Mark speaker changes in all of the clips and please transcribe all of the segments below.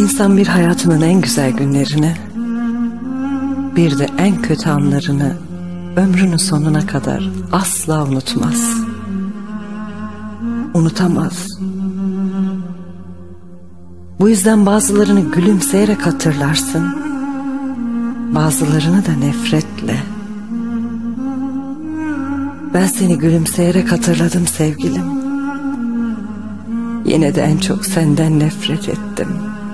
Speaker 1: İnsan bir hayatının en güzel günlerini, bir de en kötü anlarını ömrünün sonuna kadar asla unutmaz. Unutamaz. Bu yüzden bazılarını gülümseyerek hatırlarsın, bazılarını da nefretle. Ben seni gülümseyerek hatırladım sevgilim. Yine de en çok senden nefret ettim.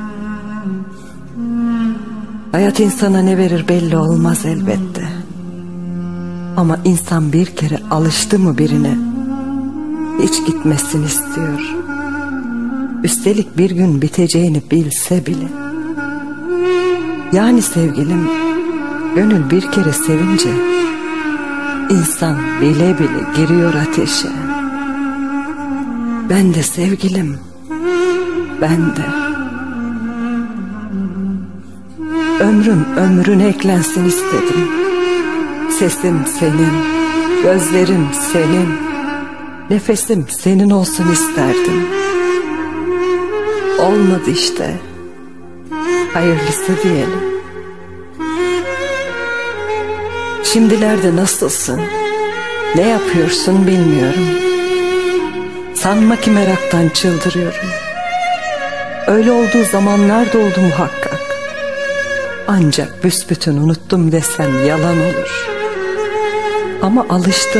Speaker 1: Hayat insana ne verir belli olmaz elbette. Ama insan bir kere alıştı mı birine, hiç gitmesini istiyor. Üstelik bir gün biteceğini bilse bile. Yani sevgilim, gönül bir kere sevince İnsan bile bile giriyor ateşe. Ben de sevgilim, ben de. Ömrüm ömrüne eklensin istedim. Sesim senin, gözlerim senin, nefesim senin olsun isterdim. Olmadı işte. Hayırlısı diyelim. Şimdilerde nasılsın? Ne yapıyorsun bilmiyorum. Sanma ki meraktan çıldırıyorum. Öyle olduğu zamanlar da oldu muhakkak. Ancak büsbütün unuttum desem yalan olur. Ama alıştım.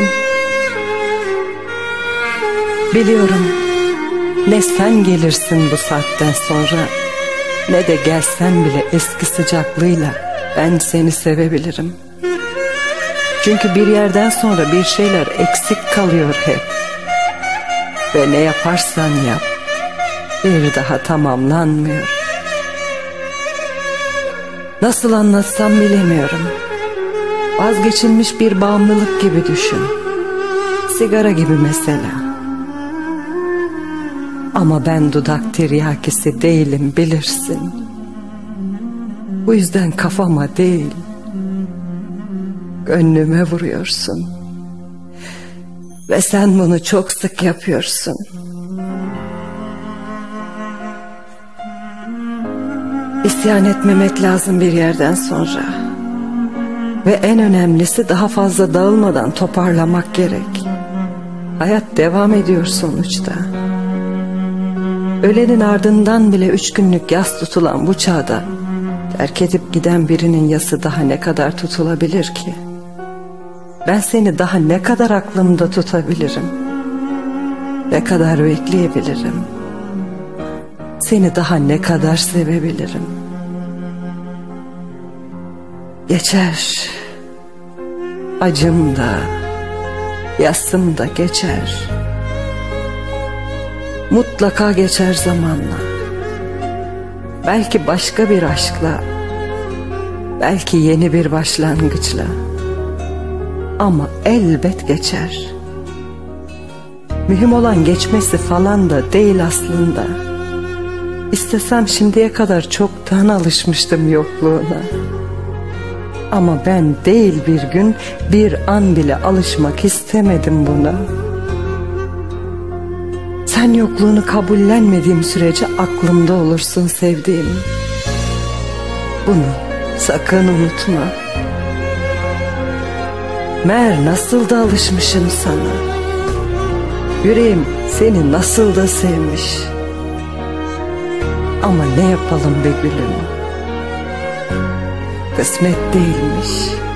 Speaker 1: Biliyorum, ne sen gelirsin bu saatten sonra, ne de gelsen bile eski sıcaklığıyla ben seni sevebilirim. Çünkü bir yerden sonra bir şeyler eksik kalıyor hep. Ve ne yaparsan yap, bir daha tamamlanmıyor. Nasıl anlatsam bilemiyorum. Vazgeçilmiş bir bağımlılık gibi düşün. Sigara gibi mesela. Ama ben dudak tiryakisi değilim bilirsin. Bu yüzden kafama değil, gönlüme vuruyorsun. Ve sen bunu çok sık yapıyorsun. İsyan etmemek lazım bir yerden sonra. Ve en önemlisi daha fazla dağılmadan toparlamak gerek. Hayat devam ediyor sonuçta. Ölenin ardından bile 3 günlük yas tutulan bu çağda terk edip giden birinin yası daha ne kadar tutulabilir ki? Ben seni daha ne kadar aklımda tutabilirim? Ne kadar bekleyebilirim? Seni daha ne kadar sevebilirim? Geçer. Acım da, yasım da geçer. Mutlaka geçer zamanla. Belki başka bir aşkla, belki yeni bir başlangıçla. Ama elbet geçer. Mühim olan geçmesi falan da değil aslında. İstesem şimdiye kadar çoktan alışmıştım yokluğuna. Ama ben değil bir gün, bir an bile alışmak istemedim buna. Sen yokluğunu kabullenmediğim sürece aklımda olursun sevdiğim. Bunu sakın unutma. Meğer nasıl da alışmışım sana. Yüreğim seni nasıl da sevmiş. Ama ne yapalım be gülüm, kısmet değilmiş.